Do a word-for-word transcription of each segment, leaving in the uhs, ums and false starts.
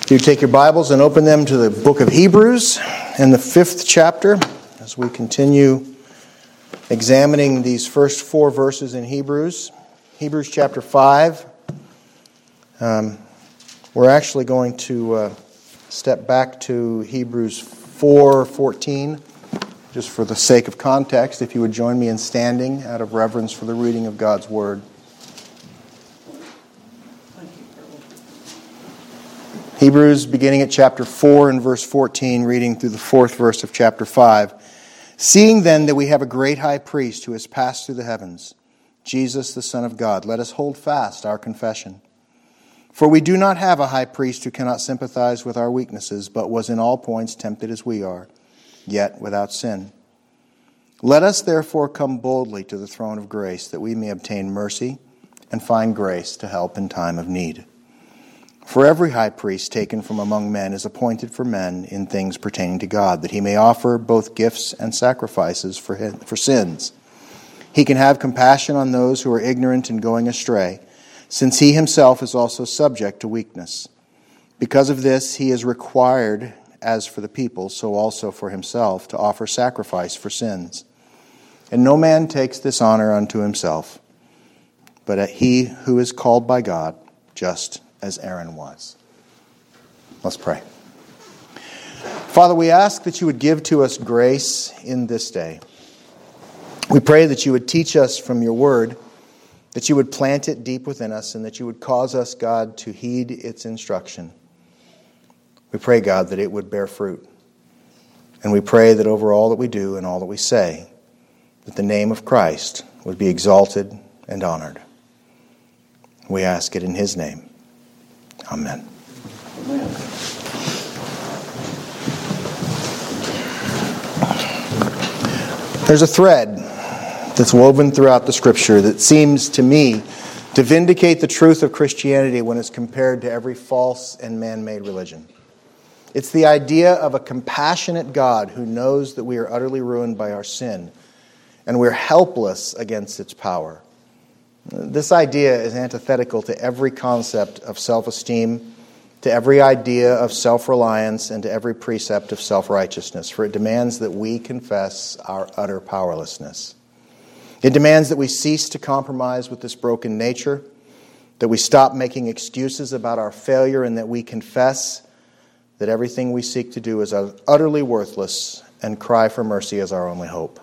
You take your Bibles and open them to the book of Hebrews and the fifth chapter as we continue examining these first four verses in Hebrews. Hebrews chapter five. Um, we're actually going to uh, step back to Hebrews four fourteen, just for the sake of context, if you would join me in standing out of reverence for the reading of God's Word. Hebrews, beginning at chapter four and verse fourteen, reading through the fourth verse of chapter five. Seeing then that we have a great high priest who has passed through the heavens, Jesus the Son of God, let us hold fast our confession. For we do not have a high priest who cannot sympathize with our weaknesses, but was in all points tempted as we are, yet without sin. Let us therefore come boldly to the throne of grace, that we may obtain mercy and find grace to help in time of need. For every high priest taken from among men is appointed for men in things pertaining to God, that he may offer both gifts and sacrifices for his, for sins. He can have compassion on those who are ignorant and going astray, since he himself is also subject to weakness. Because of this, he is required, as for the people, so also for himself, to offer sacrifice for sins. And no man takes this honor unto himself, but he who is called by God, just as Aaron was. Let's pray. Father, we ask that you would give to us grace in this day. We pray that you would teach us from your word, that you would plant it deep within us, and that you would cause us, God, to heed its instruction. We pray, God, that it would bear fruit. And we pray that over all that we do and all that we say, that the name of Christ would be exalted and honored. We ask it in his name. Amen. Amen. There's a thread that's woven throughout the Scripture that seems to me to vindicate the truth of Christianity when it's compared to every false and man-made religion. It's the idea of a compassionate God who knows that we are utterly ruined by our sin and we're helpless against its power. This idea is antithetical to every concept of self-esteem, to every idea of self-reliance, and to every precept of self-righteousness, for it demands that we confess our utter powerlessness. It demands that we cease to compromise with this broken nature, that we stop making excuses about our failure, and that we confess that everything we seek to do is utterly worthless and cry for mercy as our only hope.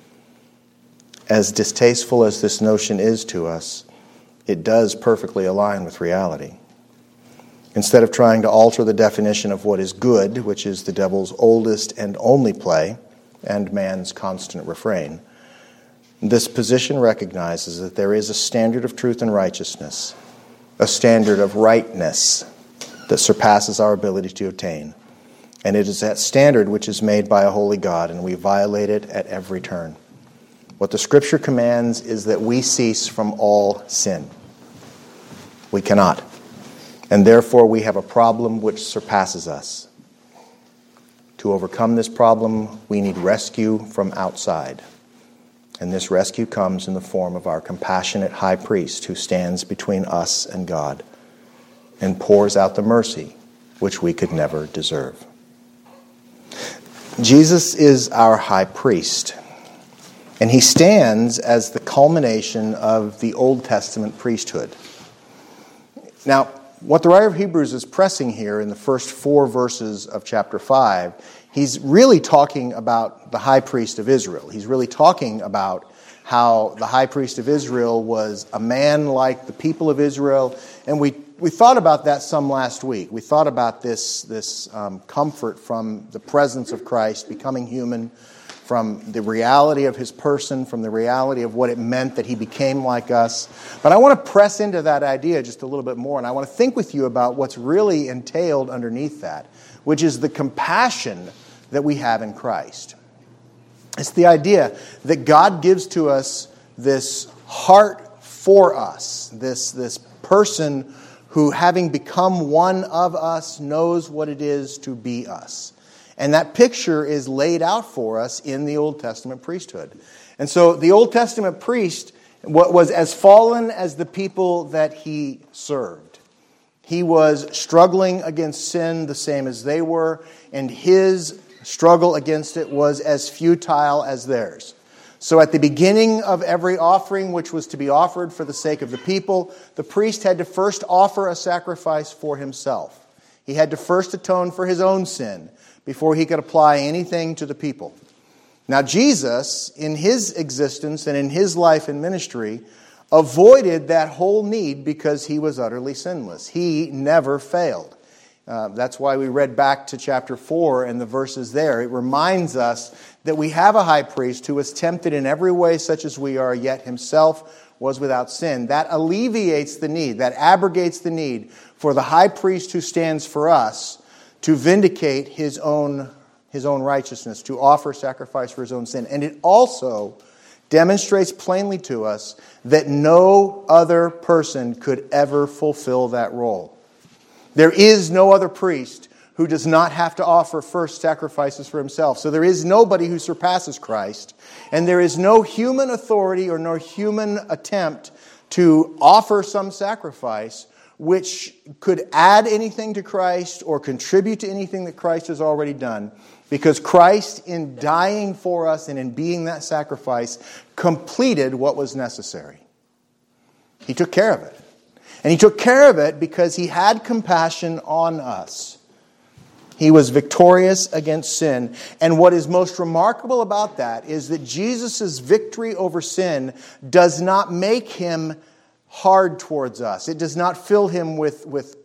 As distasteful as this notion is to us, it does perfectly align with reality. Instead of trying to alter the definition of what is good, which is the devil's oldest and only play, and man's constant refrain, this position recognizes that there is a standard of truth and righteousness, a standard of rightness that surpasses our ability to attain. And it is that standard which is made by a holy God, and we violate it at every turn. What the Scripture commands is that we cease from all sin. We cannot. And therefore we have a problem which surpasses us. To overcome this problem, we need rescue from outside. And this rescue comes in the form of our compassionate high priest who stands between us and God and pours out the mercy which we could never deserve. Jesus is our high priest. And he stands as the culmination of the Old Testament priesthood. Now, what the writer of Hebrews is pressing here in the first four verses of chapter five, he's really talking about the high priest of Israel. He's really talking about how the high priest of Israel was a man like the people of Israel. And we, we thought about that some last week. We thought about this, this um, comfort from the presence of Christ becoming human, from the reality of his person, from the reality of what it meant that he became like us. But I want to press into that idea just a little bit more, and I want to think with you about what's really entailed underneath that, which is the compassion that we have in Christ. It's the idea that God gives to us this heart for us, this, this person who, having become one of us, knows what it is to be us. And that picture is laid out for us in the Old Testament priesthood. And so the Old Testament priest was as fallen as the people that he served. He was struggling against sin the same as they were, and his struggle against it was as futile as theirs. So at the beginning of every offering which was to be offered for the sake of the people, the priest had to first offer a sacrifice for himself. He had to first atone for his own sin before he could apply anything to the people. Now Jesus, in his existence and in his life and ministry, avoided that whole need because he was utterly sinless. He never failed. Uh, that's why we read back to chapter four and the verses there. It reminds us that we have a high priest who was tempted in every way such as we are, yet himself was without sin. That alleviates the need, that abrogates the need for the high priest who stands for us to vindicate his own, his own righteousness, to offer sacrifice for his own sin. And it also demonstrates plainly to us that no other person could ever fulfill that role. There is no other priest who does not have to offer first sacrifices for himself. So there is nobody who surpasses Christ. And there is no human authority or no human attempt to offer some sacrifice which could add anything to Christ or contribute to anything that Christ has already done. Because Christ, in dying for us and in being that sacrifice, completed what was necessary. He took care of it. And he took care of it because he had compassion on us. He was victorious against sin. And what is most remarkable about that is that Jesus' victory over sin does not make him hard towards us. It does not fill him with, with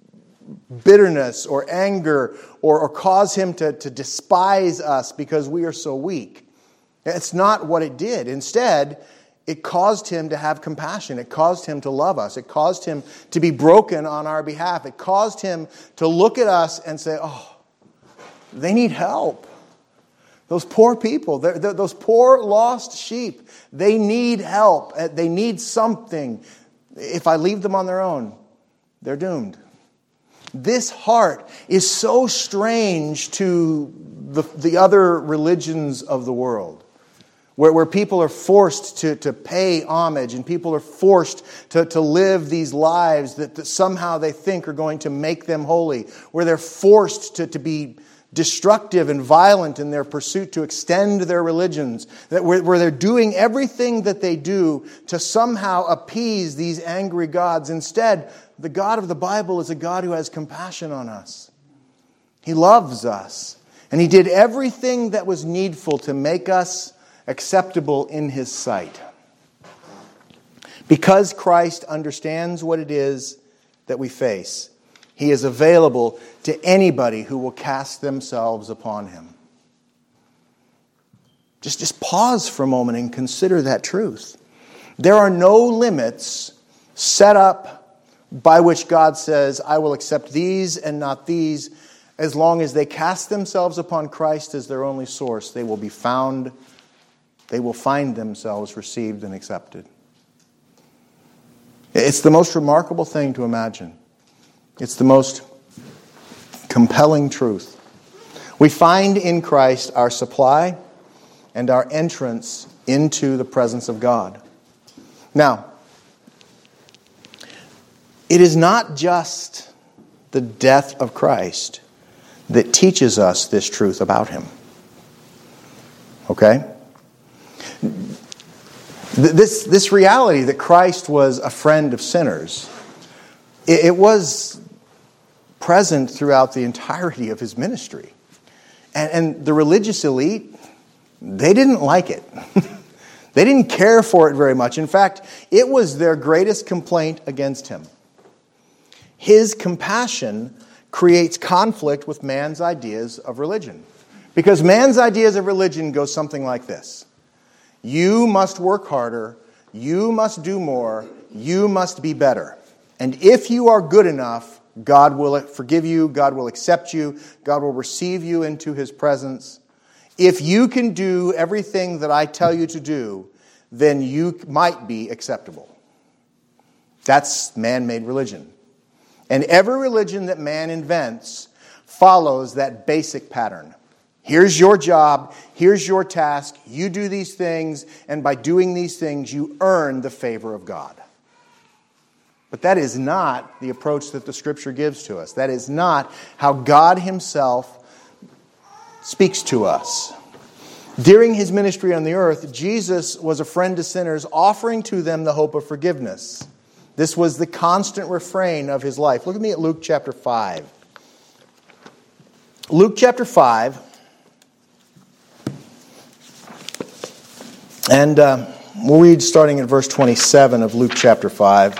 bitterness or anger or, or cause him to, to despise us because we are so weak. It's not what it did. Instead, it caused him to have compassion. It caused him to love us. It caused him to be broken on our behalf. It caused him to look at us and say, oh, they need help. Those poor people, they're, they're, those poor lost sheep, they need help. They need something. If I leave them on their own, they're doomed. This heart is so strange to the, the other religions of the world. Where, where people are forced to, to pay homage and people are forced to, to live these lives that, that somehow they think are going to make them holy. Where they're forced to, to be destructive and violent in their pursuit to extend their religions. That where, where they're doing everything that they do to somehow appease these angry gods. Instead, the God of the Bible is a God who has compassion on us. He loves us. And He did everything that was needful to make us acceptable in His sight. Because Christ understands what it is that we face, He is available to anybody who will cast themselves upon Him. Just, just pause for a moment and consider that truth. There are no limits set up by which God says, I will accept these and not these. As long as they cast themselves upon Christ as their only source, they will be found They will find themselves received and accepted. It's the most remarkable thing to imagine. It's the most compelling truth. We find in Christ our supply and our entrance into the presence of God. Now, it is not just the death of Christ that teaches us this truth about Him. Okay? This, this reality that Christ was a friend of sinners, it, it was present throughout the entirety of His ministry. And, and the religious elite, they didn't like it. They didn't care for it very much. In fact, it was their greatest complaint against Him. His compassion creates conflict with man's ideas of religion. Because man's ideas of religion go something like this. You must work harder, you must do more, you must be better. And if you are good enough, God will forgive you, God will accept you, God will receive you into His presence. If you can do everything that I tell you to do, then you might be acceptable. That's man-made religion. And every religion that man invents follows that basic pattern. Here's your job, here's your task, you do these things, and by doing these things, you earn the favor of God. But that is not the approach that the Scripture gives to us. That is not how God Himself speaks to us. During His ministry on the earth, Jesus was a friend to sinners, offering to them the hope of forgiveness. This was the constant refrain of His life. Look at me at Luke chapter five. Luke chapter five. And uh, we'll read starting at verse twenty-seven of Luke chapter five.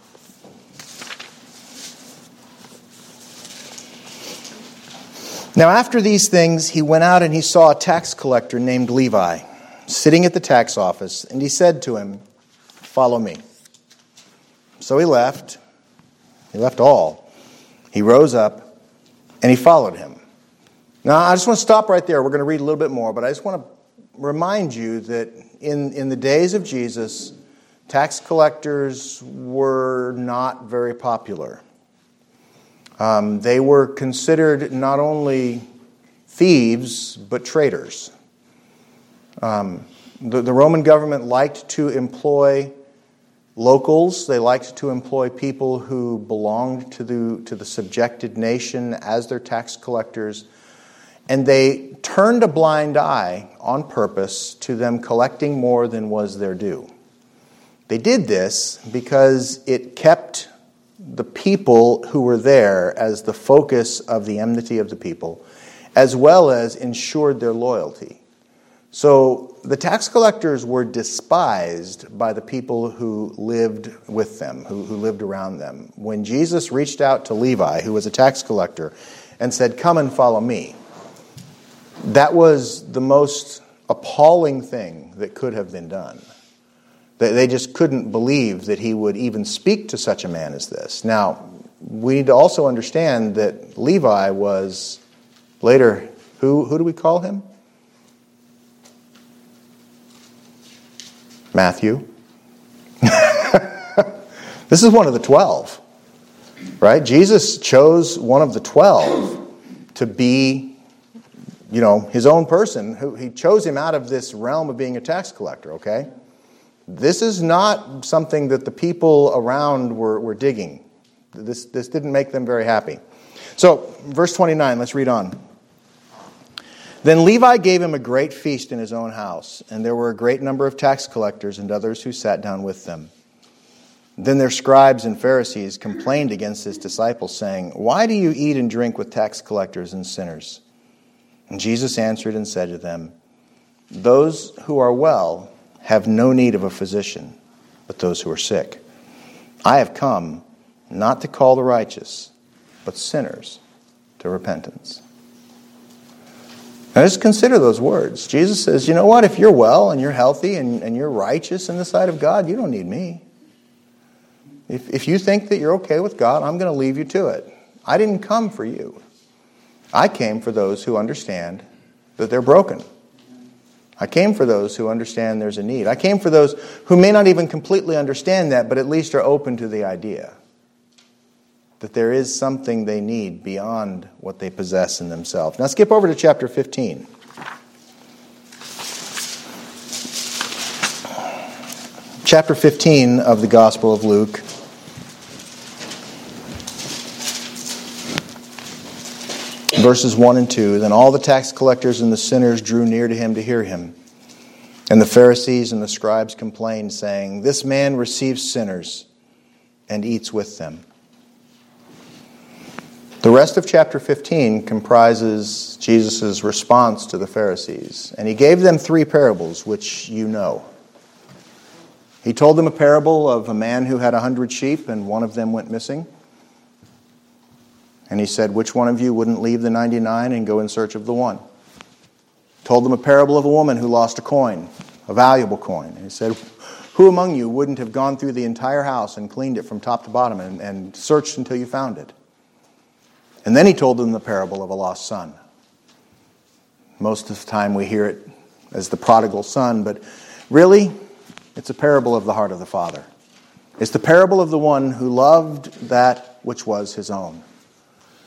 Now after these things, he went out and he saw a tax collector named Levi sitting at the tax office, and he said to him, "Follow me." So he left. He left all. He rose up and he followed him. Now I just want to stop right there. We're going to read a little bit more, but I just want to remind you that in, in the days of Jesus, tax collectors were not very popular. Um, they were considered not only thieves, but traitors. Um, the, the Roman government liked to employ locals. They liked to employ people who belonged to the, to the subjected nation as their tax collectors. And they turned a blind eye on purpose to them collecting more than was their due. They did this because it kept the people who were there as the focus of the enmity of the people, as well as ensured their loyalty. So the tax collectors were despised by the people who lived with them, who, who lived around them. When Jesus reached out to Levi, who was a tax collector, and said, "Come and follow me," that was the most appalling thing that could have been done. They just couldn't believe that he would even speak to such a man as this. Now, we need to also understand that Levi was later, who, who do we call him? Matthew. This is one of the twelve, right? Jesus chose one of the twelve to be, you know, his own person. Who he chose him out of this realm of being a tax collector, okay? This is not something that the people around were, were digging. This, this didn't make them very happy. So, verse twenty-nine, let's read on. Then Levi gave him a great feast in his own house, and there were a great number of tax collectors and others who sat down with them. Then their scribes and Pharisees complained against his disciples, saying, "Why do you eat and drink with tax collectors and sinners?" And Jesus answered and said to them, "Those who are well have no need of a physician, but those who are sick. I have come not to call the righteous, but sinners to repentance." Now just consider those words. Jesus says, you know what? If you're well and you're healthy and, and you're righteous in the sight of God, you don't need me. If, if you think that you're okay with God, I'm going to leave you to it. I didn't come for you. I came for those who understand that they're broken. I came for those who understand there's a need. I came for those who may not even completely understand that, but at least are open to the idea that there is something they need beyond what they possess in themselves. Now skip over to chapter fifteen. Chapter fifteen of the Gospel of Luke. Verses one and two, "Then all the tax collectors and the sinners drew near to him to hear him. And the Pharisees and the scribes complained, saying, 'This man receives sinners and eats with them.'" The rest of chapter fifteen comprises Jesus' response to the Pharisees. And he gave them three parables, which you know. He told them a parable of a man who had a hundred sheep and one of them went missing. And he said, "Which one of you wouldn't leave the ninety-nine and go in search of the one?" Told them a parable of a woman who lost a coin, a valuable coin. And he said, "Who among you wouldn't have gone through the entire house and cleaned it from top to bottom and, and searched until you found it?" And then he told them the parable of a lost son. Most of the time we hear it as the prodigal son, but really, it's a parable of the heart of the Father. It's the parable of the one who loved that which was his own.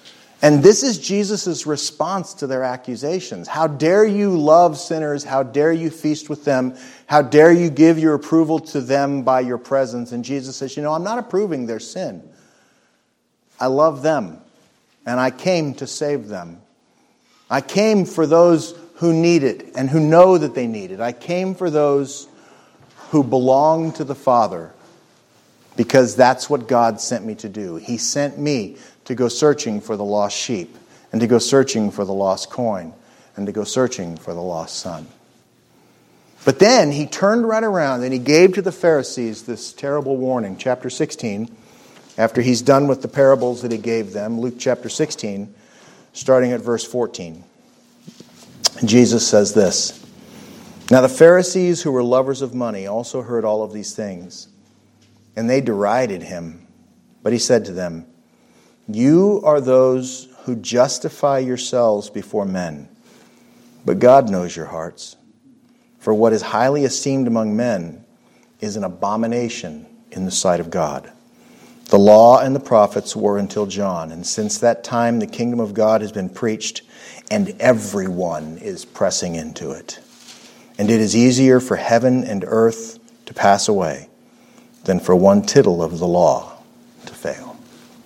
And this is Jesus' response to their accusations. How dare you love sinners? How dare you feast with them? How dare you give your approval to them by your presence? And Jesus says, you know, I'm not approving their sin. I love them, and I came to save them. I came for those who need it and who know that they need it. I came for those who belong to the Father, because that's what God sent me to do. He sent me to go searching for the lost sheep, and to go searching for the lost coin, and to go searching for the lost son. But then he turned right around and he gave to the Pharisees this terrible warning. Chapter sixteen, after he's done with the parables that he gave them, Luke chapter sixteen, starting at verse fourteen. Jesus says this, "Now the Pharisees, who were lovers of money, also heard all of these things, and they derided him. But he said to them, 'You are those who justify yourselves before men, but God knows your hearts. For what is highly esteemed among men is an abomination in the sight of God. The law and the prophets were until John, and since that time the kingdom of God has been preached, and everyone is pressing into it. And it is easier for heaven and earth to pass away than for one tittle of the law to fail.'"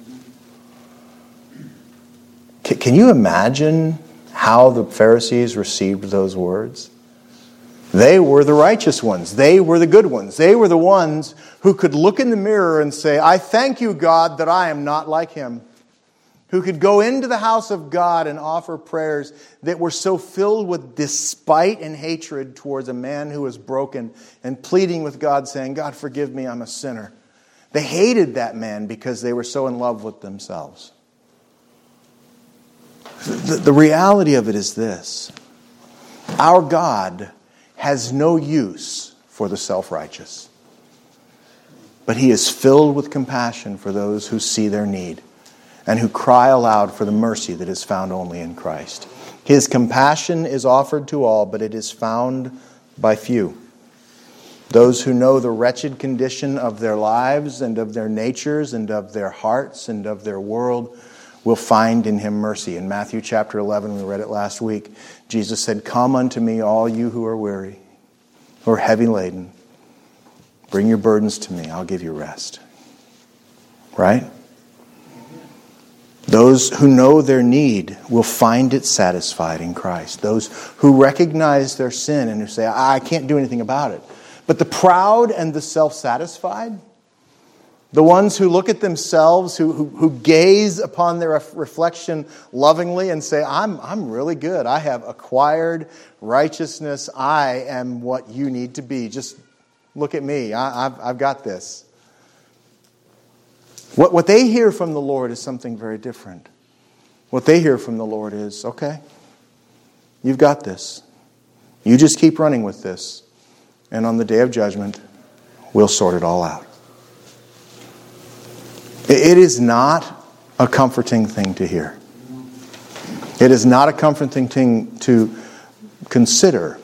Can you imagine how the Pharisees received those words? They were the righteous ones. They were the good ones. They were the ones who could look in the mirror and say, "I thank you, God, that I am not like him." Who could go into the house of God and offer prayers that were so filled with despite and hatred towards a man who was broken, and pleading with God, saying, "God, forgive me, I'm a sinner." They hated that man because they were so in love with themselves. The, the reality of it is this: our God has no use for the self-righteous, but he is filled with compassion for those who see their need and who cry aloud for the mercy that is found only in Christ. His compassion is offered to all, but it is found by few. Those who know the wretched condition of their lives and of their natures and of their hearts and of their world will find in him mercy. In Matthew chapter eleven, we read it last week, Jesus said, "Come unto me, all you who are weary, who are heavy laden. Bring your burdens to me, I'll give you rest." Right? Those who know their need will find it satisfied in Christ. Those who recognize their sin and who say, "I can't do anything about it." But the proud and the self-satisfied, the ones who look at themselves, who, who, who gaze upon their reflection lovingly and say, I'm, I'm really good. I have acquired righteousness. I am what you need to be. Just look at me. I, I've, I've got this. What, what they hear from the Lord is something very different. What they hear from the Lord is, okay, you've got this. You just keep running with this. And on the day of judgment, we'll sort it all out. It is not a comforting thing to hear. It is not a comforting thing to consider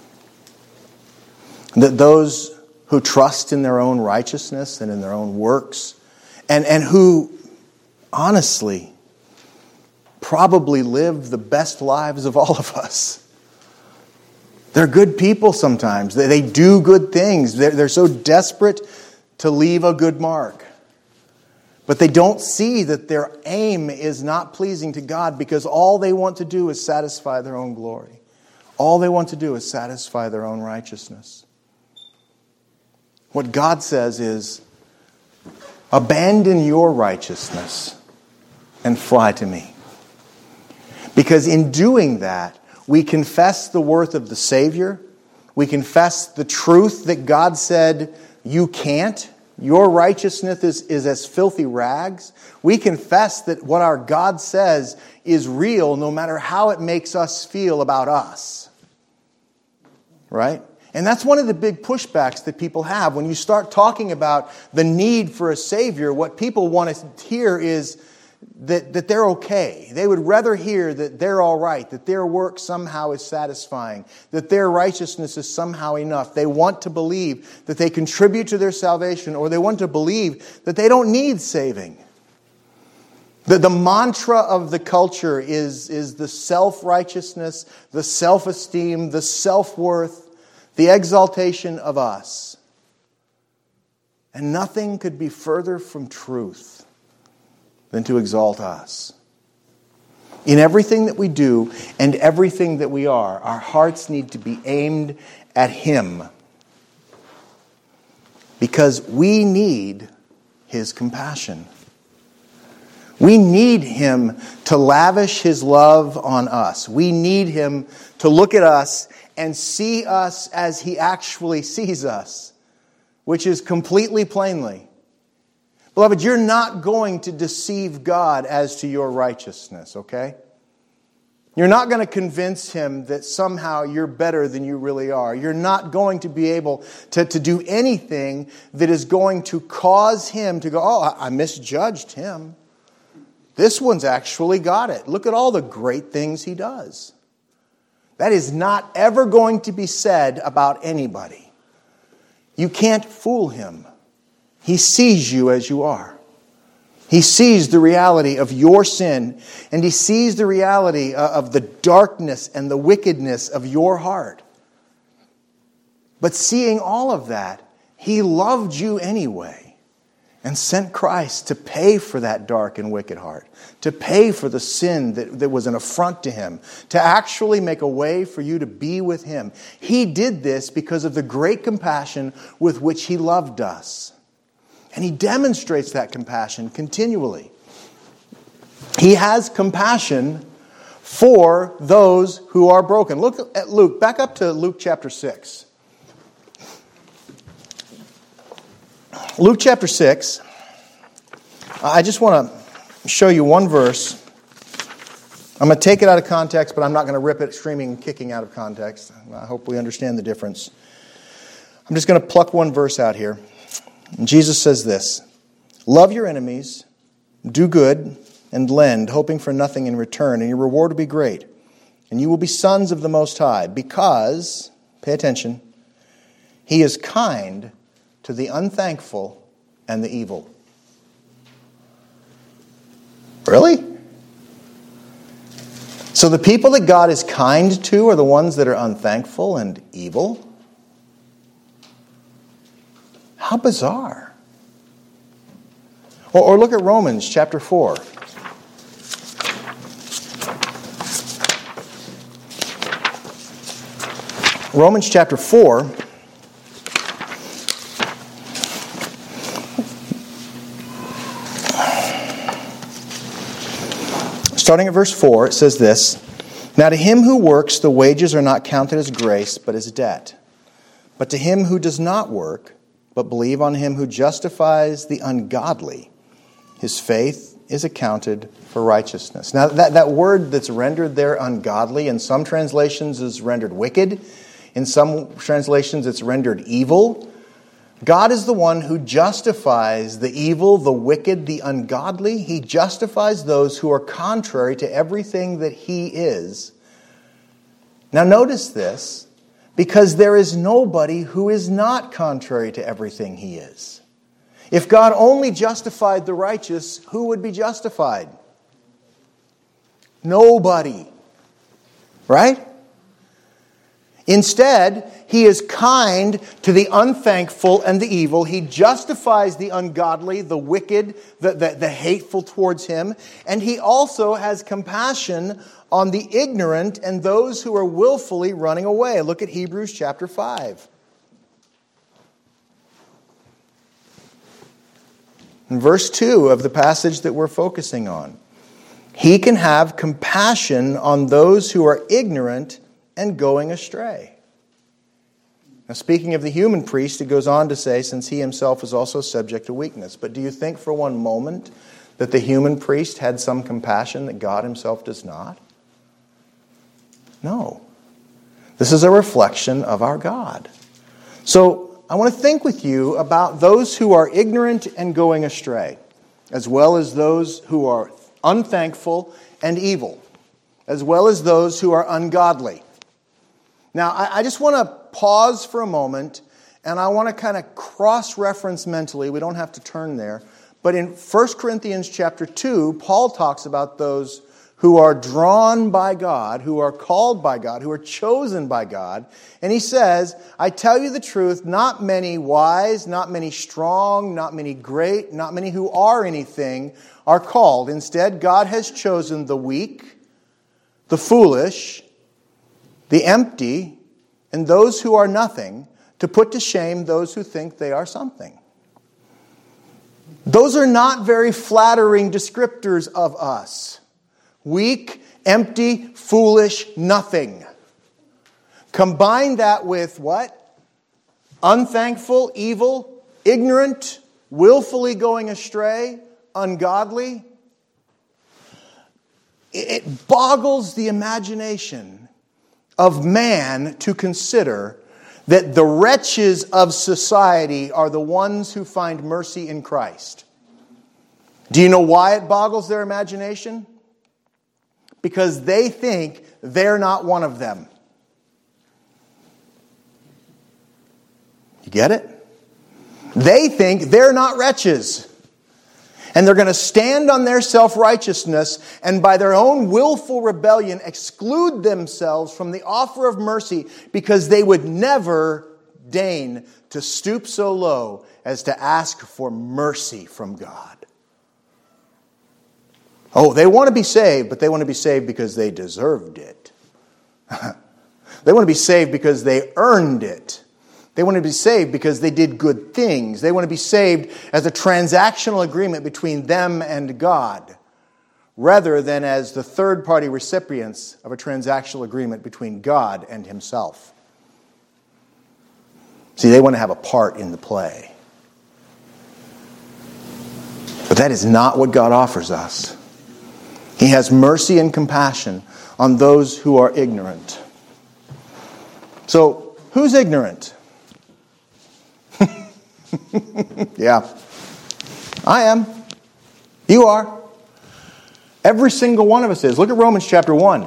that those who trust in their own righteousness and in their own works, and, and who honestly probably live the best lives of all of us. They're good people sometimes. They, they do good things. They're, they're so desperate to leave a good mark. But they don't see that their aim is not pleasing to God, because all they want to do is satisfy their own glory. All they want to do is satisfy their own righteousness. What God says is, abandon your righteousness and fly to me. Because in doing that, we confess the worth of the Savior. We confess the truth that God said, you can't. Your righteousness is, is as filthy rags. We confess that what our God says is real, no matter how it makes us feel about us. Right? And that's one of the big pushbacks that people have. When you start talking about the need for a Savior, what people want to hear is that, that they're okay. They would rather hear that they're all right, that their work somehow is satisfying, that their righteousness is somehow enough. They want to believe that they contribute to their salvation, or they want to believe that they don't need saving. The, the mantra of the culture is, is the self-righteousness, the self-esteem, the self-worth, the exaltation of us. And nothing could be further from truth than to exalt us. In everything that we do and everything that we are, our hearts need to be aimed at Him. Because we need His compassion. We need Him to lavish His love on us. We need Him to look at us and see us as He actually sees us, which is completely plainly. Beloved, you're not going to deceive God as to your righteousness, okay? You're not going to convince Him that somehow you're better than you really are. You're not going to be able to, to do anything that is going to cause Him to go, oh, I, I misjudged him. This one's actually got it. Look at all the great things he does. That is not ever going to be said about anybody. You can't fool Him. He sees you as you are. He sees the reality of your sin, and He sees the reality of the darkness and the wickedness of your heart. But seeing all of that, He loved you anyway and sent Christ to pay for that dark and wicked heart, to pay for the sin that, that was an affront to Him, to actually make a way for you to be with Him. He did this because of the great compassion with which He loved us. And He demonstrates that compassion continually. He has compassion for those who are broken. Look at Luke. Back up to Luke chapter six. Luke chapter six. I just want to show you one verse. I'm going to take it out of context, but I'm not going to rip it screaming and kicking out of context. I hope we understand the difference. I'm just going to pluck one verse out here. And Jesus says this, love your enemies, do good, and lend, hoping for nothing in return, and your reward will be great. And you will be sons of the Most High, because, pay attention, He is kind to the unthankful and the evil. Really? So the people that God is kind to are the ones that are unthankful and evil? How bizarre. Or, or look at Romans chapter four. Romans chapter four. Starting at verse four, it says this, now to him who works, the wages are not counted as grace, but as debt. But to him who does not work, but believe on Him who justifies the ungodly, his faith is accounted for righteousness. Now that, that word that's rendered there, ungodly, in some translations is rendered wicked. In some translations it's rendered evil. God is the one who justifies the evil, the wicked, the ungodly. He justifies those who are contrary to everything that He is. Now notice this, because there is nobody who is not contrary to everything He is. If God only justified the righteous, who would be justified? Nobody. Right? Instead, He is kind to the unthankful and the evil. He justifies the ungodly, the wicked, the, the, the hateful towards Him. And He also has compassion on the ignorant and those who are willfully running away. Look at Hebrews chapter five. In verse two of the passage that we're focusing on. He can have compassion on those who are ignorant and going astray. Now, speaking of the human priest, it goes on to say, since he himself is also subject to weakness. But do you think for one moment that the human priest had some compassion that God Himself does not? No. This is a reflection of our God. So, I want to think with you about those who are ignorant and going astray, as well as those who are unthankful and evil, as well as those who are ungodly. Now, I, I just want to pause for a moment, and I want to kind of cross-reference mentally. We don't have to turn there, But in First Corinthians chapter two, Paul talks about those who are drawn by God, who are called by God, who are chosen by God. And he says, I tell you the truth, not many wise, not many strong, not many great, not many who are anything are called. Instead, God has chosen the weak, the foolish, the empty, and those who are nothing to put to shame those who think they are something. Those are not very flattering descriptors of us. Weak, empty, foolish, nothing. Combine that with what? Unthankful, evil, ignorant, willfully going astray, ungodly. It boggles the imagination of man to consider that the wretches of society are the ones who find mercy in Christ. Do you know why it boggles their imagination? Because they think they're not one of them. You get it? They think they're not wretches. And they're going to stand on their self-righteousness and by their own willful rebellion exclude themselves from the offer of mercy because they would never deign to stoop so low as to ask for mercy from God. Oh, they want to be saved, but they want to be saved because they deserved it. They want to be saved because they earned it. They want to be saved because they did good things. They want to be saved as a transactional agreement between them and God, rather than as the third-party recipients of a transactional agreement between God and Himself. See, they want to have a part in the play. But that is not what God offers us. He has mercy and compassion on those who are ignorant. So, who's ignorant? Yeah. I am. You are. Every single one of us is. Look at Romans chapter one.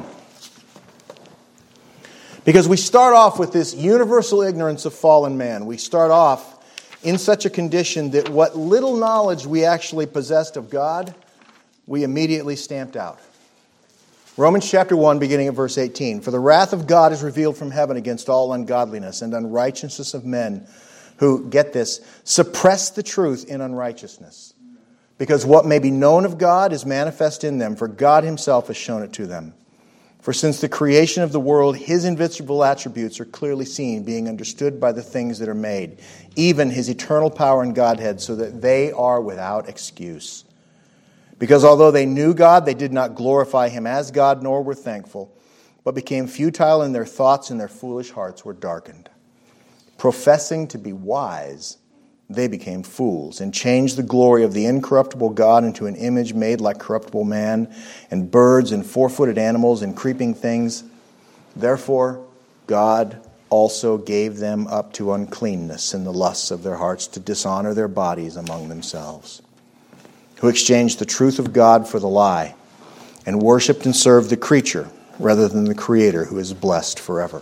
Because we start off with this universal ignorance of fallen man. We start off in such a condition that what little knowledge we actually possessed of God, we immediately stamped out. Romans chapter one, beginning at verse eighteen. For the wrath of God is revealed from heaven against all ungodliness and unrighteousness of men who, get this, suppress the truth in unrighteousness. Because what may be known of God is manifest in them, for God Himself has shown it to them. For since the creation of the world, His invisible attributes are clearly seen, being understood by the things that are made, even His eternal power and Godhead, so that they are without excuse. Because although they knew God, they did not glorify Him as God, nor were thankful, but became futile in their thoughts, and their foolish hearts were darkened. Professing to be wise, they became fools, and changed the glory of the incorruptible God into an image made like corruptible man, and birds, and four-footed animals, and creeping things. Therefore, God also gave them up to uncleanness in the lusts of their hearts, to dishonor their bodies among themselves, who exchanged the truth of God for the lie, and worshipped and served the creature rather than the Creator, who is blessed forever.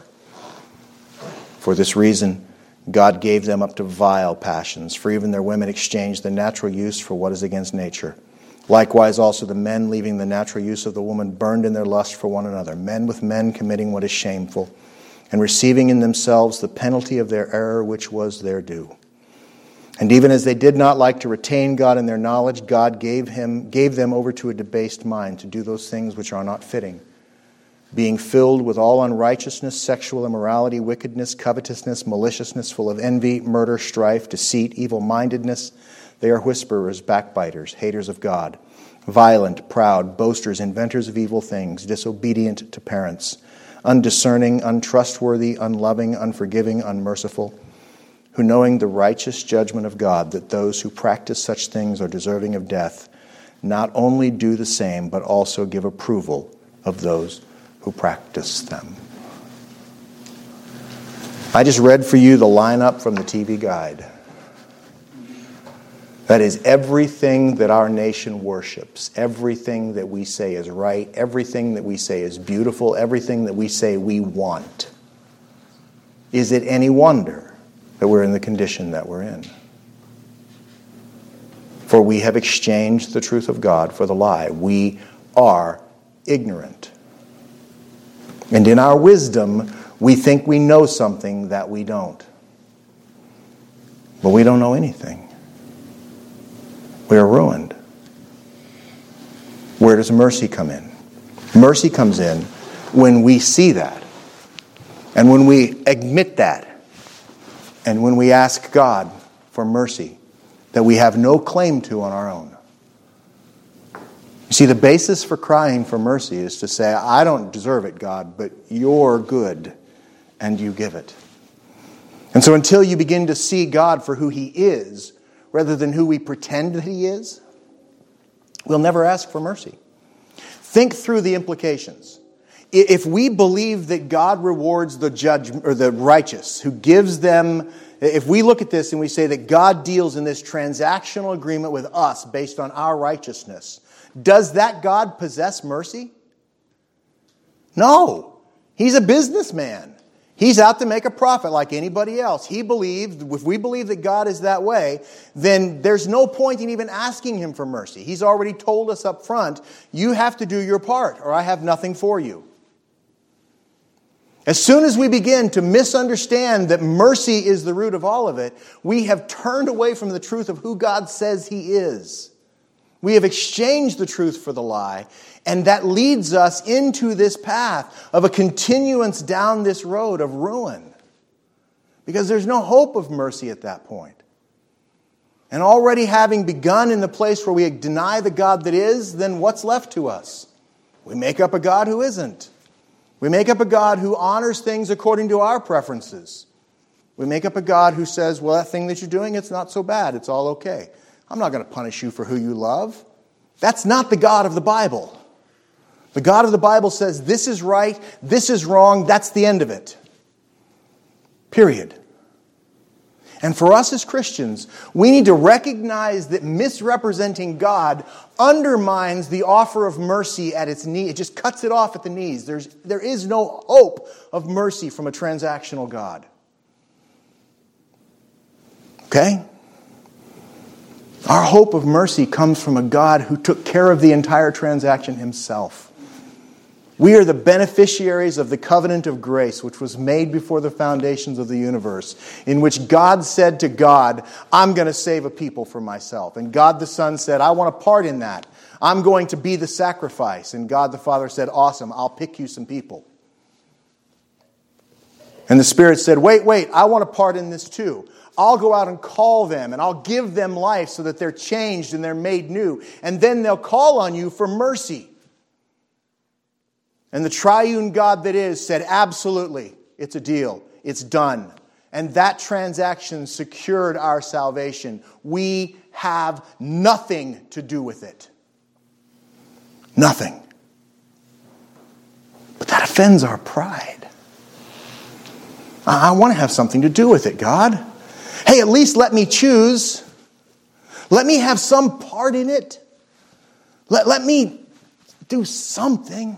For this reason, God gave them up to vile passions, for even their women exchanged the natural use for what is against nature. Likewise also the men, leaving the natural use of the woman, burned in their lust for one another, men with men committing what is shameful, and receiving in themselves the penalty of their error which was their due. And even as they did not like to retain God in their knowledge, God gave him gave them over to a debased mind to do those things which are not fitting, being filled with all unrighteousness, sexual immorality, wickedness, covetousness, maliciousness, full of envy, murder, strife, deceit, evil-mindedness. They are whisperers, backbiters, haters of God, violent, proud, boasters, inventors of evil things, disobedient to parents, undiscerning, untrustworthy, unloving, unforgiving, unmerciful, who knowing the righteous judgment of God, that those who practice such things are deserving of death, not only do the same, but also give approval of those who practice them. I just read for you the lineup from the T V Guide. That is everything that our nation worships, everything that we say is right, everything that we say is beautiful, everything that we say we want. Is it any wonder that we're in the condition that we're in? For we have exchanged the truth of God for the lie. We are ignorant. And in our wisdom, we think we know something that we don't. But we don't know anything. We are ruined. Where does mercy come in? Mercy comes in when we see that. And when we admit that. And when we ask God for mercy that we have no claim to on our own. You see, the basis for crying for mercy is to say, I don't deserve it, God, but you're good, and you give it. And so until you begin to see God for who He is, rather than who we pretend that He is, we'll never ask for mercy. Think through the implications. If we believe that God rewards the judge or the righteous, who gives them, if we look at this and we say that God deals in this transactional agreement with us based on our righteousness, does that God possess mercy? No. He's a businessman. He's out to make a profit like anybody else. He believes, if we believe that God is that way, then there's no point in even asking Him for mercy. He's already told us up front, you have to do your part or I have nothing for you. As soon as we begin to misunderstand that mercy is the root of all of it, we have turned away from the truth of who God says He is. We have exchanged the truth for the lie, and that leads us into this path of a continuance down this road of ruin. Because there's no hope of mercy at that point. And already having begun in the place where we deny the God that is, then what's left to us? We make up a God who isn't. We make up a God who honors things according to our preferences. We make up a God who says, well, that thing that you're doing, it's not so bad. It's all okay. I'm not going to punish you for who you love. That's not the God of the Bible. The God of the Bible says this is right, this is wrong, that's the end of it. Period. And for us as Christians, we need to recognize that misrepresenting God undermines the offer of mercy at its knee. It just cuts it off at the knees. There's, there is no hope of mercy from a transactional God. Okay? Our hope of mercy comes from a God who took care of the entire transaction Himself. We are the beneficiaries of the covenant of grace, which was made before the foundations of the universe, in which God said to God, I'm going to save a people for myself. And God the Son said, I want a part in that. I'm going to be the sacrifice. And God the Father said, awesome, I'll pick you some people. And the Spirit said, wait, wait, I want a part in this too. I'll go out and call them, and I'll give them life so that they're changed and they're made new. And then they'll call on you for mercy. And the triune God that is said, absolutely, it's a deal. It's done. And that transaction secured our salvation. We have nothing to do with it. Nothing. But that offends our pride. I want to have something to do with it, God. Hey, at least let me choose. Let me have some part in it. Let, let me do something.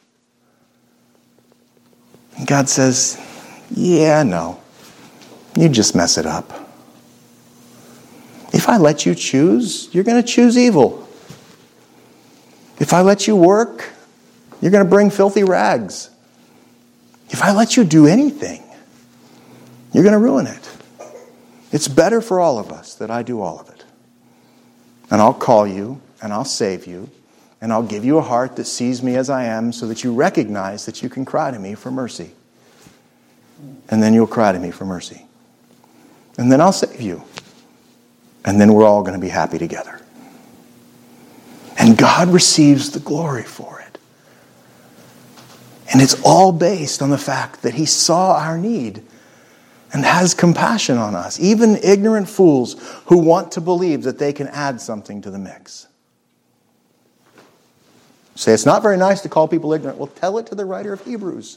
And God says, yeah, no. You just mess it up. If I let you choose, you're going to choose evil. If I let you work, you're going to bring filthy rags. If I let you do anything, you're going to ruin it. It's better for all of us that I do all of it. And I'll call you, and I'll save you, and I'll give you a heart that sees me as I am so that you recognize that you can cry to me for mercy. And then you'll cry to me for mercy. And then I'll save you. And then we're all going to be happy together. And God receives the glory for it. And it's all based on the fact that He saw our need and has compassion on us. Even ignorant fools who want to believe that they can add something to the mix. Say, it's not very nice to call people ignorant. Well, tell it to the writer of Hebrews.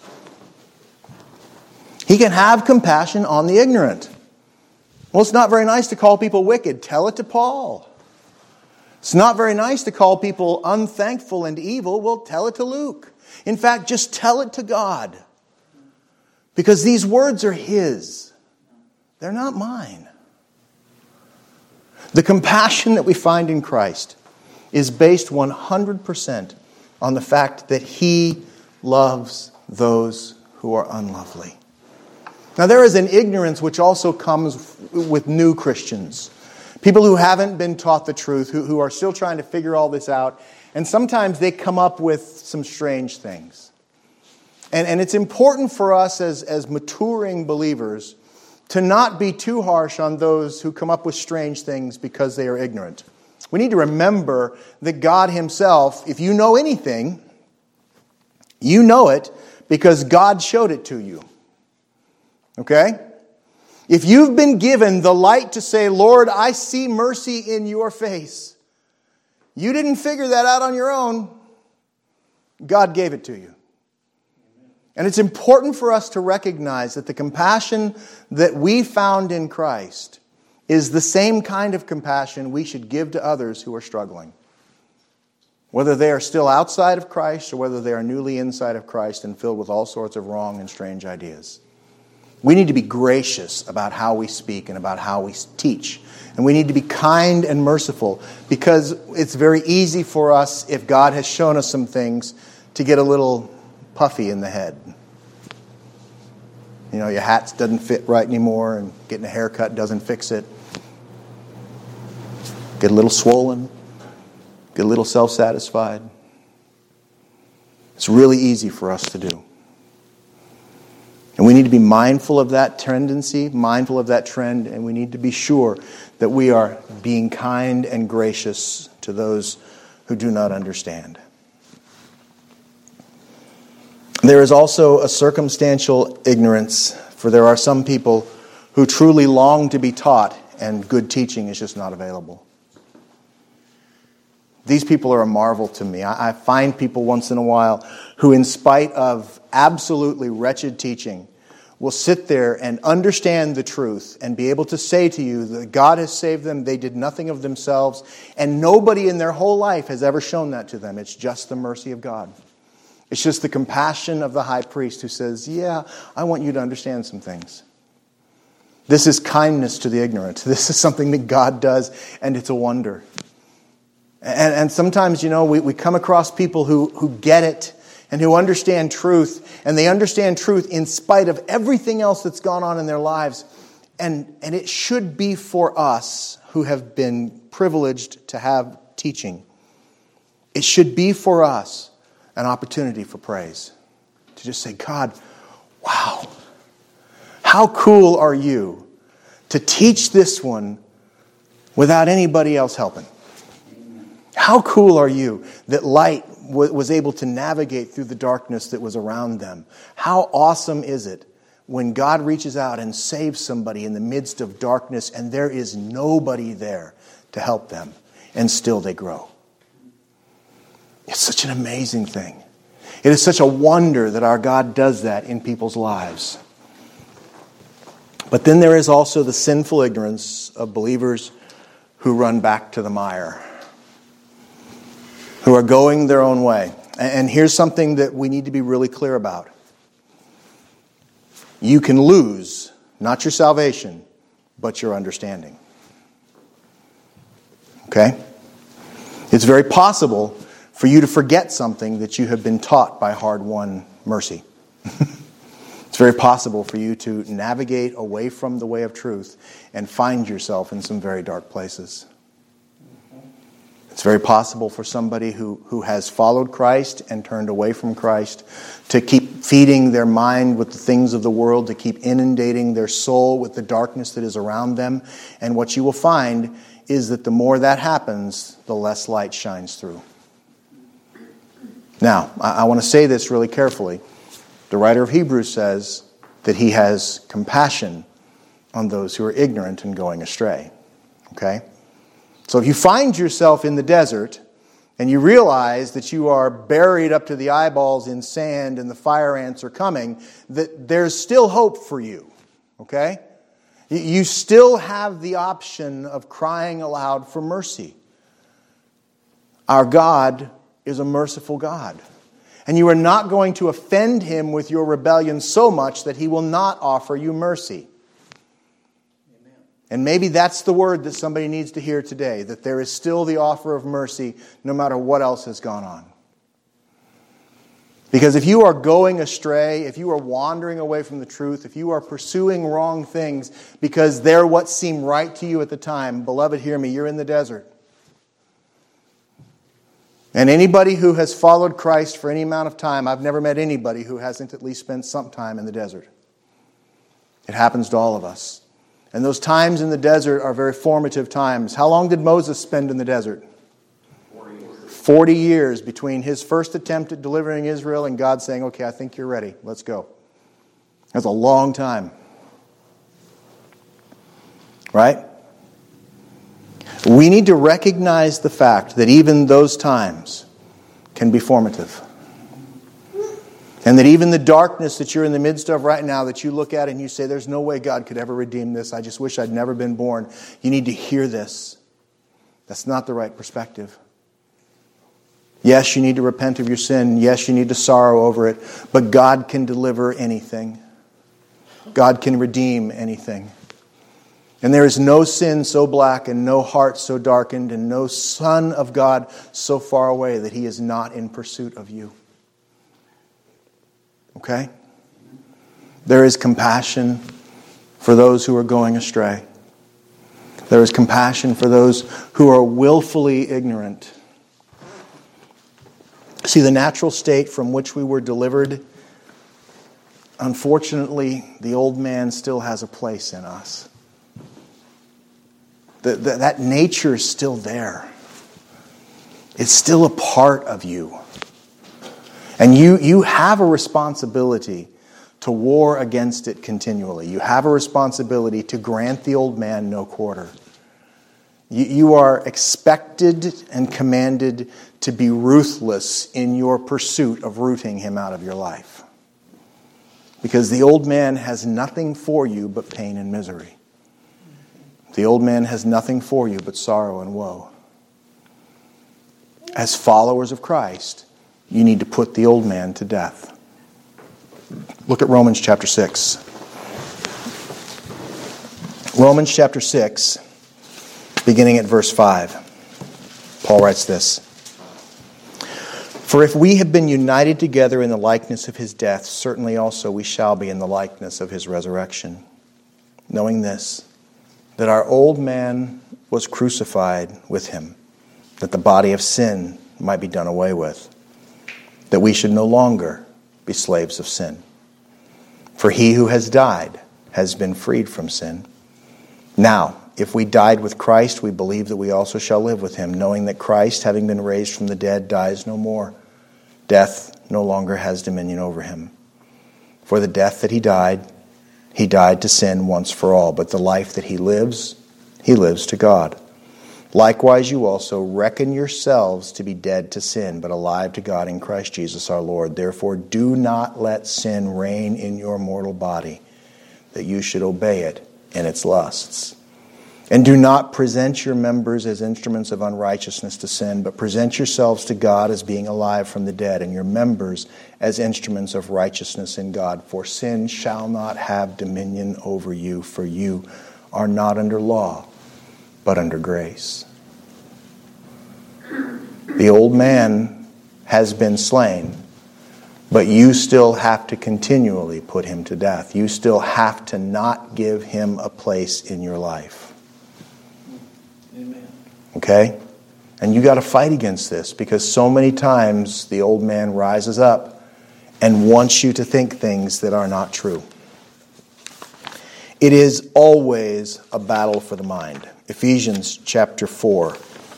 He can have compassion on the ignorant. Well, it's not very nice to call people wicked. Tell it to Paul. It's not very nice to call people unthankful and evil. Well, tell it to Luke. In fact, just tell it to God. Because these words are His. They're not mine. The compassion that we find in Christ is based one hundred percent on the fact that He loves those who are unlovely. Now, there is an ignorance which also comes with new Christians. People who haven't been taught the truth, who, who are still trying to figure all this out. And sometimes they come up with some strange things. And, and it's important for us as, as maturing believers to not be too harsh on those who come up with strange things because they are ignorant. We need to remember that God Himself, if you know anything, you know it because God showed it to you. Okay? If you've been given the light to say, Lord, I see mercy in your face, you didn't figure that out on your own. God gave it to you. And it's important for us to recognize that the compassion that we found in Christ is the same kind of compassion we should give to others who are struggling. Whether they are still outside of Christ or whether they are newly inside of Christ and filled with all sorts of wrong and strange ideas. We need to be gracious about how we speak and about how we teach. And we need to be kind and merciful because it's very easy for us, if God has shown us some things, to get a little puffy in the head. You know, your hat doesn't fit right anymore and getting a haircut doesn't fix it. Get a little swollen. Get a little self-satisfied. It's really easy for us to do. And we need to be mindful of that tendency, mindful of that trend, and we need to be sure that we are being kind and gracious to those who do not understand. There is also a circumstantial ignorance, for there are some people who truly long to be taught, and good teaching is just not available. These people are a marvel to me. I find people once in a while who, in spite of absolutely wretched teaching, will sit there and understand the truth and be able to say to you that God has saved them, they did nothing of themselves, and nobody in their whole life has ever shown that to them. It's just the mercy of God. It's just the compassion of the high priest who says, yeah, I want you to understand some things. This is kindness to the ignorant. This is something that God does, and it's a wonder. And, and sometimes, you know, we, we come across people who, who get it and who understand truth, and they understand truth in spite of everything else that's gone on in their lives. And, and it should be for us who have been privileged to have teaching. It should be for us an opportunity for praise. To just say, God, wow, how cool are you to teach this one without anybody else helping? How cool are you that light w- was able to navigate through the darkness that was around them? How awesome is it when God reaches out and saves somebody in the midst of darkness and there is nobody there to help them, and still they grow? It's such an amazing thing. It is such a wonder that our God does that in people's lives. But then there is also the sinful ignorance of believers who run back to the mire, who are going their own way. And here's something that we need to be really clear about. You can lose, not your salvation, but your understanding. Okay? It's very possible for you to forget something that you have been taught by hard-won mercy. It's very possible for you to navigate away from the way of truth and find yourself in some very dark places. It's very possible for somebody who, who has followed Christ and turned away from Christ to keep feeding their mind with the things of the world, to keep inundating their soul with the darkness that is around them. And what you will find is that the more that happens, the less light shines through. Now, I, I want to say this really carefully. The writer of Hebrews says that he has compassion on those who are ignorant and going astray. Okay? So if you find yourself in the desert and you realize that you are buried up to the eyeballs in sand and the fire ants are coming, that there's still hope for you. Okay? You still have the option of crying aloud for mercy. Our God is a merciful God. And you are not going to offend Him with your rebellion so much that He will not offer you mercy. And maybe that's the word that somebody needs to hear today, that there is still the offer of mercy no matter what else has gone on. Because if you are going astray, if you are wandering away from the truth, if you are pursuing wrong things because they're what seem right to you at the time, beloved, hear me, you're in the desert. And anybody who has followed Christ for any amount of time, I've never met anybody who hasn't at least spent some time in the desert. It happens to all of us. And those times in the desert are very formative times. How long did Moses spend in the desert? Forty years. Forty years between his first attempt at delivering Israel and God saying, okay, I think you're ready. Let's go. That's a long time. Right? We need to recognize the fact that even those times can be formative. And that even the darkness that you're in the midst of right now, that you look at and you say, there's no way God could ever redeem this. I just wish I'd never been born. You need to hear this. That's not the right perspective. Yes, you need to repent of your sin. Yes, you need to sorrow over it. But God can deliver anything. God can redeem anything. And there is no sin so black and no heart so darkened and no Son of God so far away that He is not in pursuit of you. Okay? There is compassion for those who are going astray. There is compassion for those who are willfully ignorant. See, the natural state from which we were delivered, unfortunately, the old man still has a place in us. The, the, that nature is still there. It's still a part of you. And you, you have a responsibility to war against it continually. You have a responsibility to grant the old man no quarter. You, you are expected and commanded to be ruthless in your pursuit of rooting him out of your life. Because the old man has nothing for you but pain and misery. The old man has nothing for you but sorrow and woe. As followers of Christ, you need to put the old man to death. Look at Romans chapter six. Romans chapter six, beginning at verse five. Paul writes this. For if we have been united together in the likeness of his death, certainly also we shall be in the likeness of his resurrection. Knowing this, that our old man was crucified with him, that the body of sin might be done away with, that we should no longer be slaves of sin. For he who has died has been freed from sin. Now, if we died with Christ, we believe that we also shall live with him, knowing that Christ, having been raised from the dead, dies no more. Death no longer has dominion over him. For the death that he died, he died to sin once for all, but the life that he lives, he lives to God. Likewise, you also reckon yourselves to be dead to sin, but alive to God in Christ Jesus our Lord. Therefore, do not let sin reign in your mortal body, that you should obey it in its lusts. And do not present your members as instruments of unrighteousness to sin, but present yourselves to God as being alive from the dead, and your members as instruments of righteousness in God. For sin shall not have dominion over you, for you are not under law, but under grace. The old man has been slain, but you still have to continually put him to death. You still have to not give him a place in your life. Amen. Okay? And you got to fight against this, because so many times the old man rises up and wants you to think things that are not true. It is always a battle for the mind. Ephesians chapter four,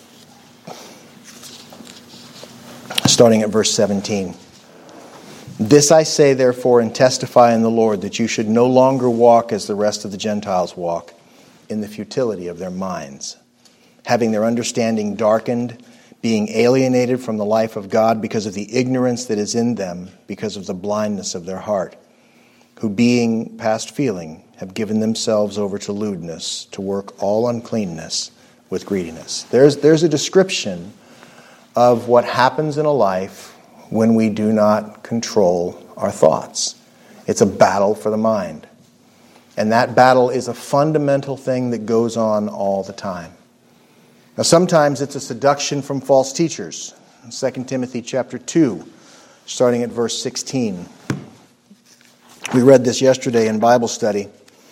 starting at verse seventeen. This I say, therefore, and testify in the Lord, that you should no longer walk as the rest of the Gentiles walk, in the futility of their minds, having their understanding darkened, being alienated from the life of God because of the ignorance that is in them, because of the blindness of their heart, who being past feeling have given themselves over to lewdness, to work all uncleanness with greediness. There's, there's a description of what happens in a life when we do not control our thoughts. It's a battle for the mind. And that battle is a fundamental thing that goes on all the time. Now, sometimes it's a seduction from false teachers. In Second Timothy chapter two, starting at verse sixteen. We read this yesterday in Bible study.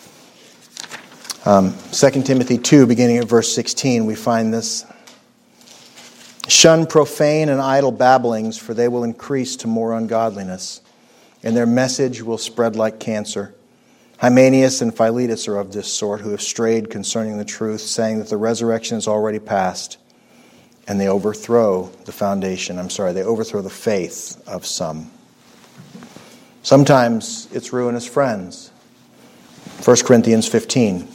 Um, Second Timothy two, beginning at verse sixteen, we find this. Shun profane and idle babblings, for they will increase to more ungodliness, and their message will spread like cancer. Hymenaeus and Philetus are of this sort, who have strayed concerning the truth, saying that the resurrection is already past, and they overthrow the foundation. I'm sorry, they overthrow the faith of some. Sometimes it's ruinous friends. First Corinthians fifteen.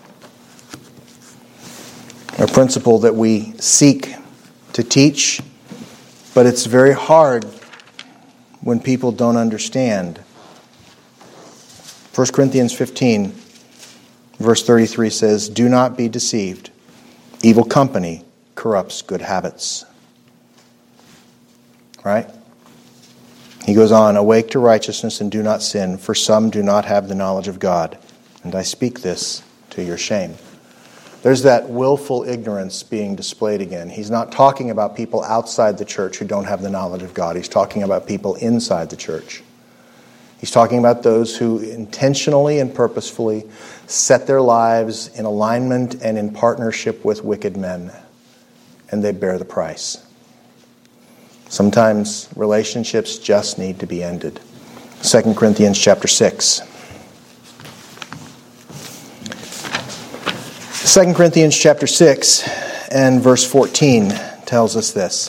A principle that we seek to teach, but it's very hard when people don't understand. First Corinthians fifteen, verse thirty-three says, "Do not be deceived. Evil company corrupts good habits." Right? He goes on, "Awake to righteousness and do not sin, for some do not have the knowledge of God. And I speak this to your shame." There's that willful ignorance being displayed again. He's not talking about people outside the church who don't have the knowledge of God. He's talking about people inside the church. He's talking about those who intentionally and purposefully set their lives in alignment and in partnership with wicked men, and they bear the price. Sometimes relationships just need to be ended. Second Corinthians chapter six. Second Corinthians chapter six and verse fourteen tells us this.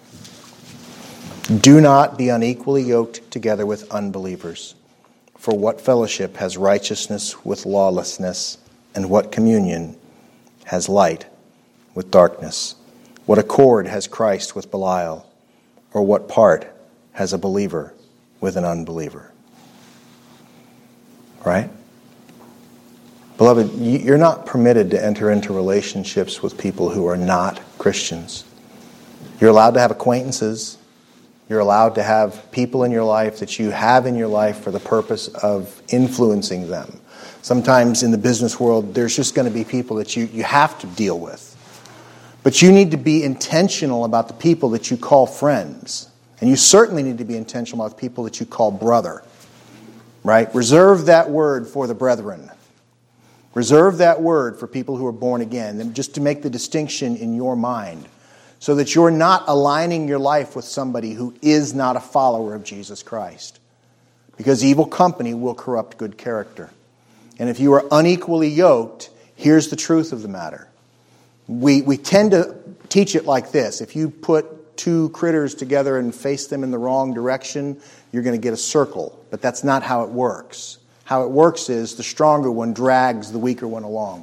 "Do not be unequally yoked together with unbelievers. For what fellowship has righteousness with lawlessness, and what communion has light with darkness? What accord has Christ with Belial? Or what part has a believer with an unbeliever?" Right? Beloved, you're not permitted to enter into relationships with people who are not Christians. You're allowed to have acquaintances. You're allowed to have people in your life that you have in your life for the purpose of influencing them. Sometimes in the business world, there's just going to be people that you, you have to deal with. But you need to be intentional about the people that you call friends. And you certainly need to be intentional about the people that you call brother. Right? Reserve that word for the brethren. Reserve that word for people who are born again, and just to make the distinction in your mind, so that you're not aligning your life with somebody who is not a follower of Jesus Christ. Because evil company will corrupt good character. And if you are unequally yoked, here's the truth of the matter. We, we tend to teach it like this. If you put two critters together and face them in the wrong direction, you're going to get a circle. But that's not how it works. How it works is the stronger one drags the weaker one along.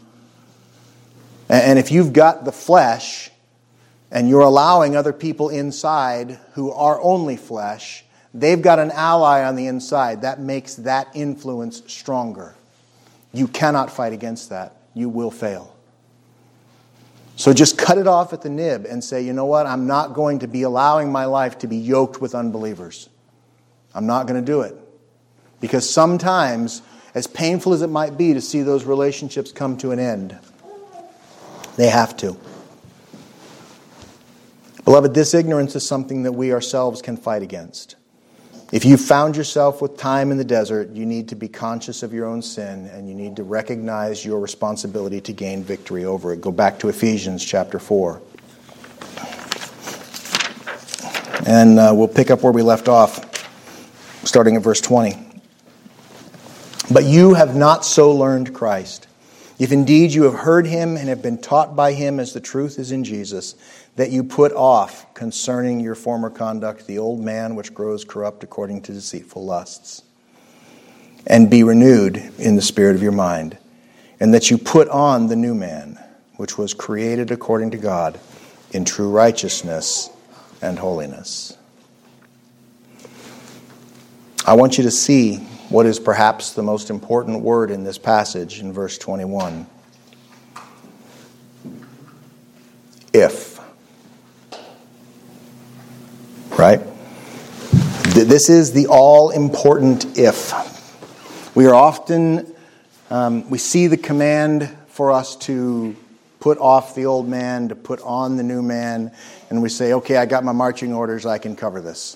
And if you've got the flesh and you're allowing other people inside who are only flesh, they've got an ally on the inside. That makes that influence stronger. You cannot fight against that. You will fail. So just cut it off at the nib and say, you know what? I'm not going to be allowing my life to be yoked with unbelievers. I'm not going to do it. Because sometimes, as painful as it might be to see those relationships come to an end, they have to. Beloved, this ignorance is something that we ourselves can fight against. If you found yourself with time in the desert, you need to be conscious of your own sin, and you need to recognize your responsibility to gain victory over it. Go back to Ephesians chapter four. And uh, we'll pick up where we left off, starting at verse twenty. "But you have not so learned Christ. If indeed you have heard him and have been taught by him as the truth is in Jesus, that you put off concerning your former conduct the old man which grows corrupt according to deceitful lusts, and be renewed in the spirit of your mind, and that you put on the new man, which was created according to God in true righteousness and holiness." I want you to see what is perhaps the most important word in this passage in verse twenty-one. If. Right? This is the all-important if. We are often Um, we see the command for us to put off the old man, to put on the new man, and we say, okay, I got my marching orders, I can cover this.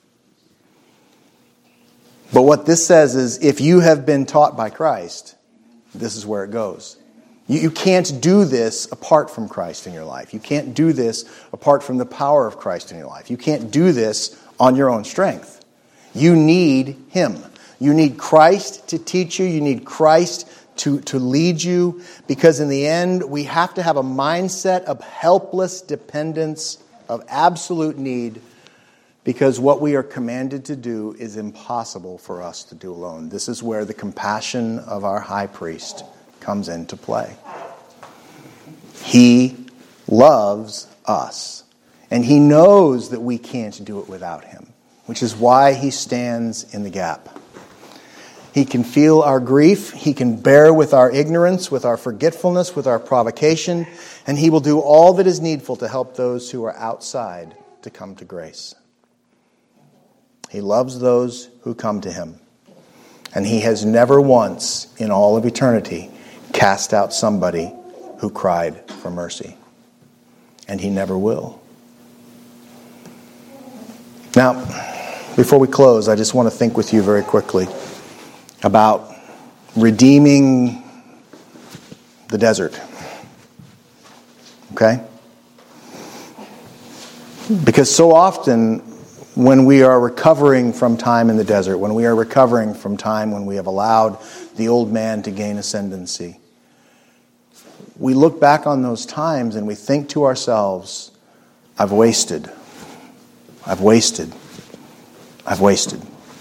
But what this says is, if you have been taught by Christ, this is where it goes. You, you can't do this apart from Christ in your life. You can't do this apart from the power of Christ in your life. You can't do this on your own strength. You need Him. You need Christ to teach you. You need Christ to, to lead you. Because in the end, we have to have a mindset of helpless dependence, of absolute need, because what we are commanded to do is impossible for us to do alone. This is where the compassion of our high priest comes into play. He loves us, and He knows that we can't do it without Him, which is why He stands in the gap. He can feel our grief. He can bear with our ignorance, with our forgetfulness, with our provocation, and He will do all that is needful to help those who are outside to come to grace. He loves those who come to Him, and He has never once in all of eternity cast out somebody who cried for mercy, and He never will. Now, before we close, I just want to think with you very quickly about redeeming the desert. Okay? Because so often when we are recovering from time in the desert, when we are recovering from time when we have allowed the old man to gain ascendancy, we look back on those times and we think to ourselves, I've wasted. I've wasted. I've wasted.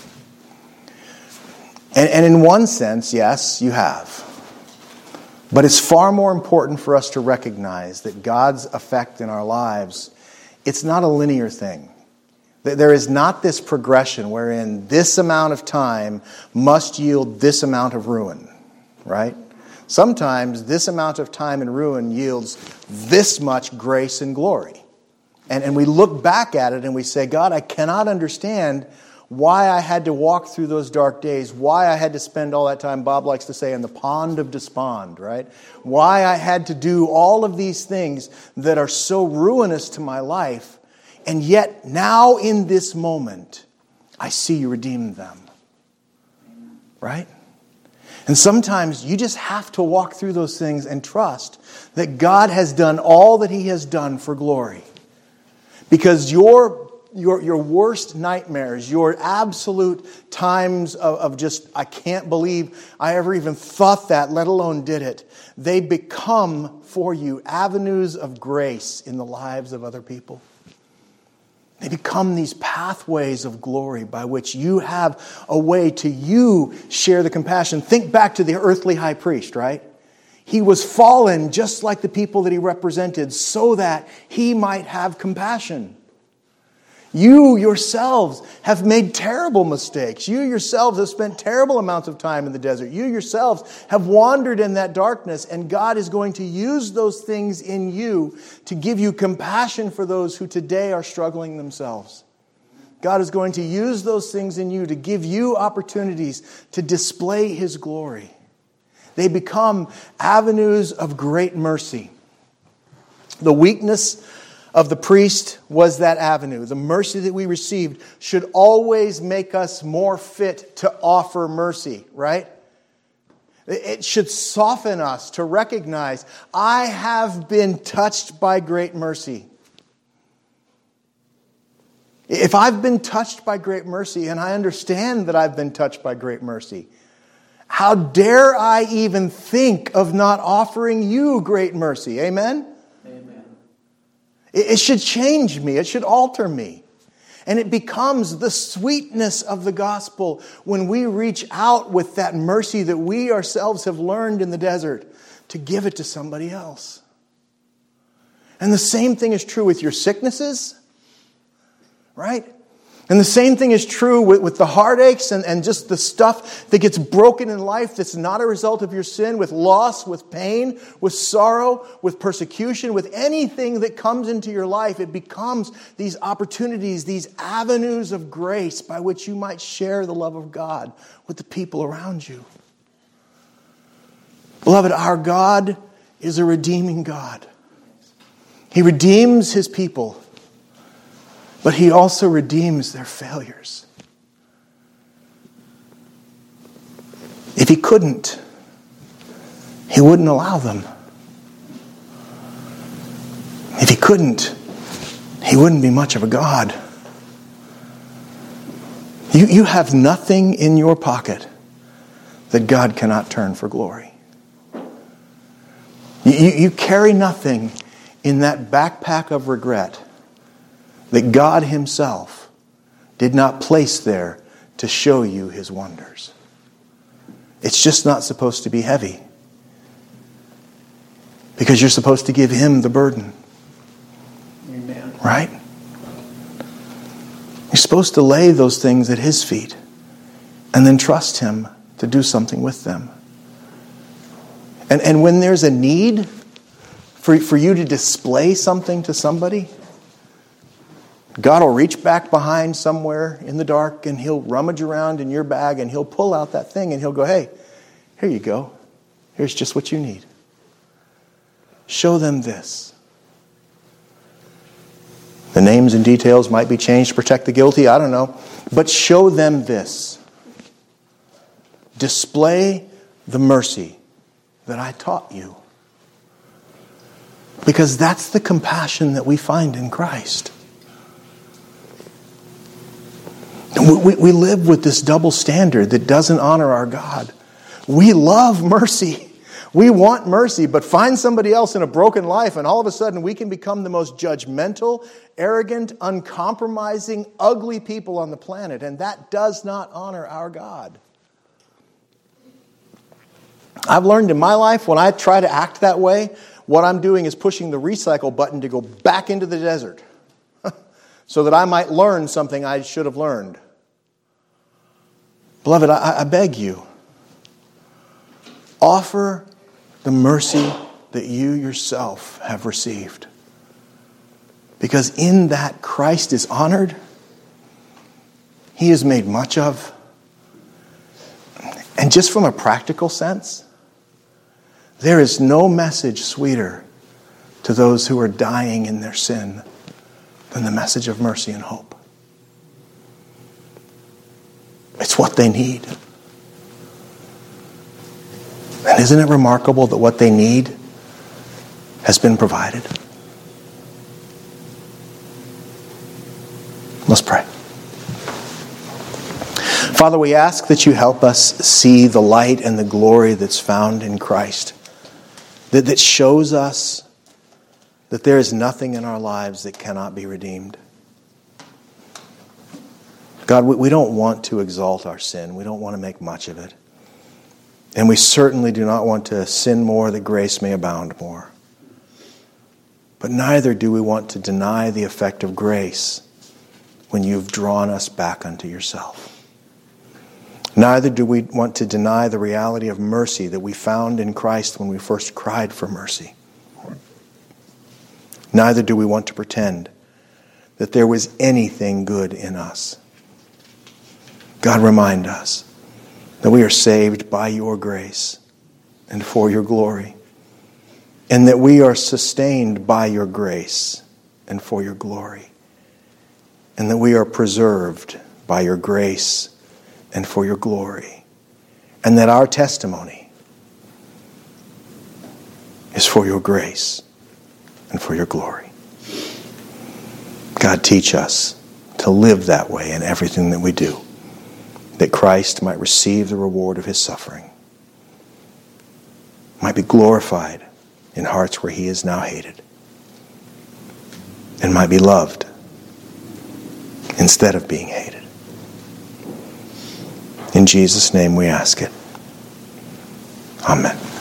And, and in one sense, yes, you have. But it's far more important for us to recognize that God's effect in our lives, it's not a linear thing. There is not this progression wherein this amount of time must yield this amount of ruin, right? Sometimes this amount of time and ruin yields this much grace and glory. And, and we look back at it and we say, God, I cannot understand why I had to walk through those dark days, why I had to spend all that time, Bob likes to say, in the pond of despond, right? Why I had to do all of these things that are so ruinous to my life, and yet now in this moment, I see you redeem them, right? And sometimes you just have to walk through those things and trust that God has done all that He has done for glory. Because your Your, your worst nightmares, your absolute times of, of just, I can't believe I ever even thought that, let alone did it, they become for you avenues of grace in the lives of other people. They become these pathways of glory by which you have a way to you share the compassion. Think back to the earthly high priest, right? He was fallen just like the people that he represented so that he might have compassion. You yourselves have made terrible mistakes. You yourselves have spent terrible amounts of time in the desert. You yourselves have wandered in that darkness, and God is going to use those things in you to give you compassion for those who today are struggling themselves. God is going to use those things in you to give you opportunities to display His glory. They become avenues of great mercy. The weakness of the priest was that avenue. The mercy that we received should always make us more fit to offer mercy, right? It should soften us to recognize, I have been touched by great mercy. If I've been touched by great mercy, and I understand that I've been touched by great mercy, how dare I even think of not offering you great mercy? Amen? It should change me. It should alter me. And it becomes the sweetness of the gospel when we reach out with that mercy that we ourselves have learned in the desert to give it to somebody else. And the same thing is true with your sicknesses, right? And the same thing is true with, with the heartaches and, and just the stuff that gets broken in life that's not a result of your sin, with loss, with pain, with sorrow, with persecution, with anything that comes into your life. It becomes these opportunities, these avenues of grace by which you might share the love of God with the people around you. Beloved, our God is a redeeming God. He redeems his people, but he also redeems their failures. If he couldn't, he wouldn't allow them. If he couldn't, he wouldn't be much of a God. You, you have nothing in your pocket that God cannot turn for glory. You, you, you carry nothing in that backpack of regret that God himself did not place there to show you his wonders. It's just not supposed to be heavy, because you're supposed to give him the burden. Amen. Right? You're supposed to lay those things at his feet and then trust him to do something with them. And, and when there's a need for, for you to display something to somebody, God will reach back behind somewhere in the dark and he'll rummage around in your bag and he'll pull out that thing and he'll go, hey, here you go. Here's just what you need. Show them this. The names and details might be changed to protect the guilty, I don't know. But show them this. Display the mercy that I taught you. Because that's the compassion that we find in Christ. We, we live with this double standard that doesn't honor our God. We love mercy. We want mercy, but find somebody else in a broken life and all of a sudden we can become the most judgmental, arrogant, uncompromising, ugly people on the planet. And that does not honor our God. I've learned in my life, when I try to act that way, what I'm doing is pushing the recycle button to go back into the desert so that I might learn something I should have learned. Beloved, I, I beg you, offer the mercy that you yourself have received. Because in that Christ is honored, he is made much of. And just from a practical sense, there is no message sweeter to those who are dying in their sin than the message of mercy and hope. It's what they need. And isn't it remarkable that what they need has been provided? Let's pray. Father, we ask that you help us see the light and the glory that's found in Christ. That, that shows us that there is nothing in our lives that cannot be redeemed. God, we, we don't want to exalt our sin. We don't want to make much of it. And we certainly do not want to sin more that grace may abound more. But neither do we want to deny the effect of grace when you've drawn us back unto yourself. Neither do we want to deny the reality of mercy that we found in Christ when we first cried for mercy. Neither do we want to pretend that there was anything good in us. God, remind us that we are saved by your grace and for your glory, and that we are sustained by your grace and for your glory, and that we are preserved by your grace and for your glory, and that our testimony is for your grace and for your glory. God, teach us to live that way in everything that we do, that Christ might receive the reward of his suffering, might be glorified in hearts where he is now hated, and might be loved instead of being hated. In Jesus' name we ask it. Amen.